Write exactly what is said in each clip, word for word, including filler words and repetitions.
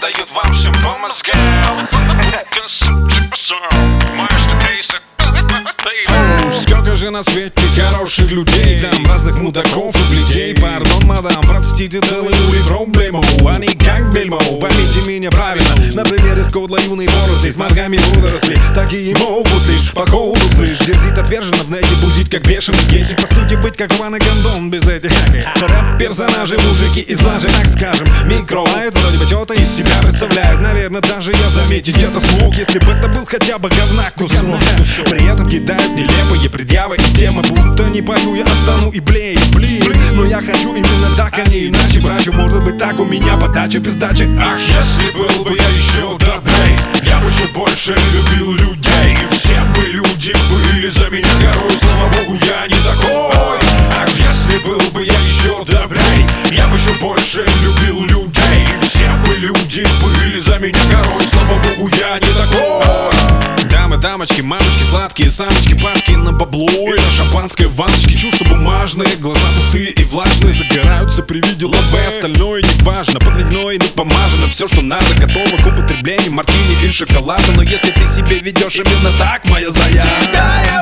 дают вам всем по мозгам. Сколько же на свете хороших людей, там разных мудаков и бледей. Пардон, мадам, простите, целый улей проблему. Они как бельмо, поймите меня правильно. Например, из кодла юной борозды с мозгами водоросли. Такие могут лишь по ходу слышь. Дерзит отверженно в нете, бузить как бешеный ети. По сути быть как рваный гондон без этих рэп-персонажи, мужики из лажи, так скажем. Микролайт, вроде бы что-то из себя представляют. Наверное, даже я заметить это смог, если бы это был хотя бы говна кусок. При этом кидают нелепые предъявы и темы, будто не пою, я остану и блею, блин. Но я хочу именно так, а не иначе, брачу. Может быть так, у меня подача пиздача. Ах, если был бы я еще добрей, я бы еще больше любил людей. И все бы люди были за меня горой, слава богу, я не такой. Ах, если был бы я еще добрей, я бы еще больше любил людей. И все бы люди были за меня горой, слава богу, я не такой. Дамы, дамочки, мамочки, сладкие самочки, падки на бабло и на шампанское ванночки. Чувства бумажные, глаза пустые и влажные, загораются при виде лаве. Остальное не важно, подведено и напомажено. Все, что надо, готово к употреблению мартини или шоколада. Но если ты себя ведешь именно так, моя зая, тебя я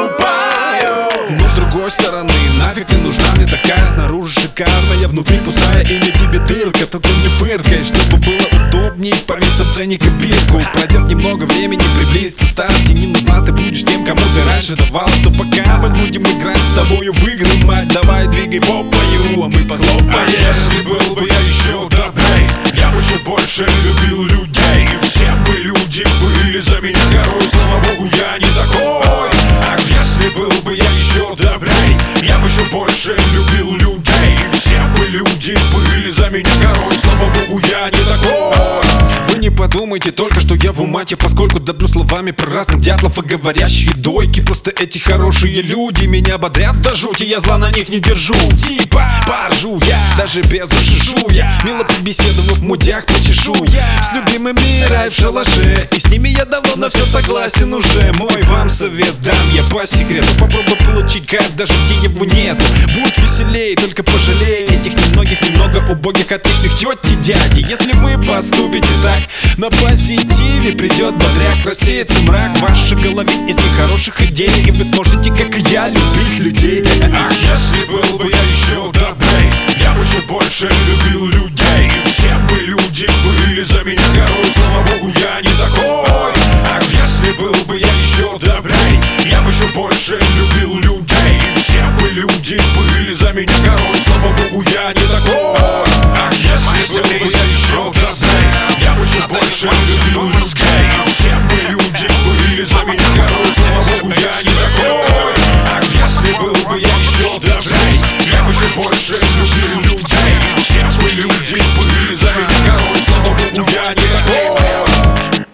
покупаю. Но с другой стороны, нафиг ты нужна мне такая? Снаружи шикарная, внутри пустая, и мне тебе дырка. Только не фыркай, чтобы было удобней. Повесь на цене копирку. Пройдет немного времени, приблизится старости. Не нужна, ты будешь тем, кому ты раньше давал. Что пока мы будем играть с тобою в игры, мать, давай двигай попою, а мы похлопаем. А если был бы я еще добрей, я бы еще больше любил людей. И все бы люди были за меня горой, слава богу, я не такой. Ах, если был бы я еще добрей, я бы еще больше любил людей. И все бы люди были за меня горой, слава богу, я не такой. Вы не подумайте только, что я в умате, поскольку добрю словами про разных дятлов и говорящие дойки. Просто эти хорошие люди меня бодрят до жути, я зла на них не держу. Типа поржу я, даже без шишу я, мило побеседовав в мудях почешу я с любимыми рай в шалаше, и с ними я давно на все согласен уже. Мой вам совет дам я по секрету, попробуй получить кайф даже где его нет. Будь веселей, только пожалей этих немногих, немного убогих, отличных теть и дяди. Если вы поступите так, на позитиве придет бодряк, рассеется мрак в вашей голове из нехороших идей, и вы сможете, как и я, любить людей. Ах, если был бы я еще добрей, я бы еще больше любил людей. И все бы люди были за меня горой, слава богу, я не такой. Ах, если был бы я еще добрей, я бы еще больше любил людей. И все бы люди были за меня горой, слава богу, я не такой. Ах, если был бы я еще добрей, я бы еще больше любил людей. И все бы люди были за меня горой, слава богу, я не такой. Ах, если был бы я еще добрей, я бы еще больше